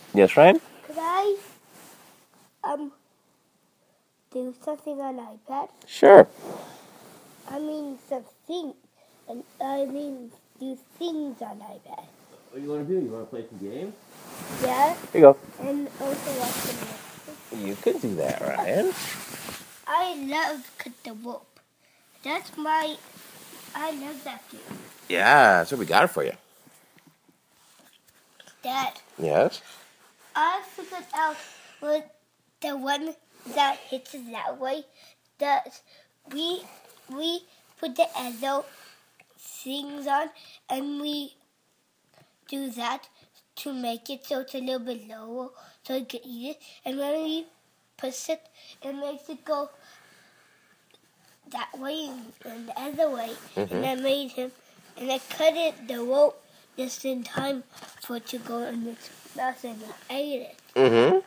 Yes, Ryan? Could I do something on iPad? Sure. I mean something, and do things on iPad. What do you want to do? You want to play some games? Yeah, Here you go. and also watch some Netflix. You could do that, Ryan. I love Cut the Rope. I love that game. Yeah, that's what we got for you. Dad, Yes? I figured out what the one that hits it that way does. We put the arrow things on, and we do that to make it so it's a little bit lower so you can eat it. And when we push it, it makes it go that way and the other way. Mm-hmm. And I made him, and I cut the rope just in time for it to go in its mouth, and I ate it. Mm-hmm.